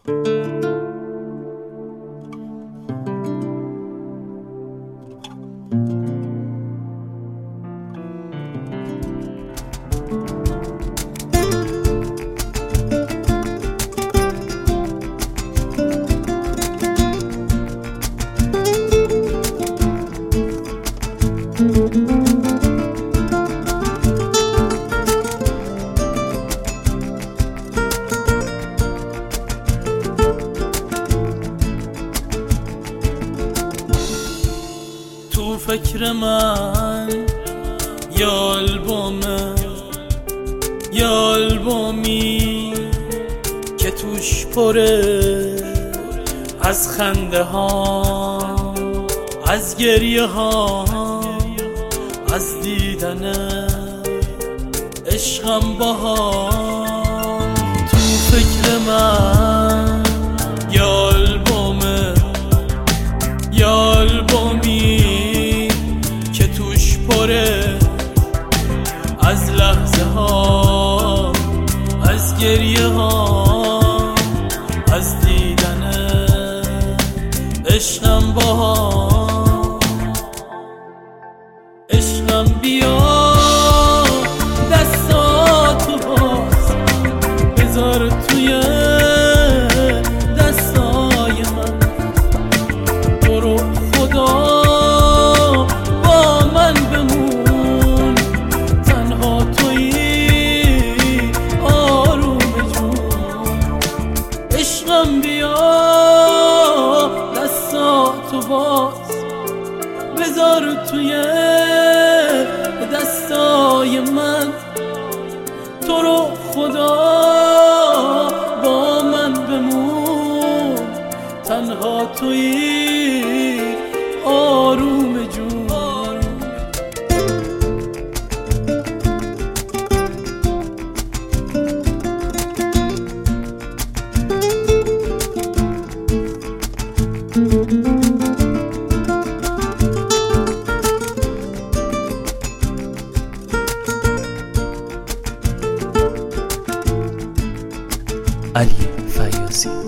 تو فکر من یا البومی که توش پره از خنده ها، از گریه ها، از دیدن عشقم باهام. تو فکر من یا البومی که توش پره از لحظه ها، از گریه ها، از دیدن عشقم باهام. عشقم بیا دستاتو باز بذار توی دستای من، برو خدا با من بمون، تنها تویی آروم جون. عشقم بیا دستاتو باز بذار توی دستای من، تو رو خدا با من بمون، تنها تویی آروم جون. علی فیاضی.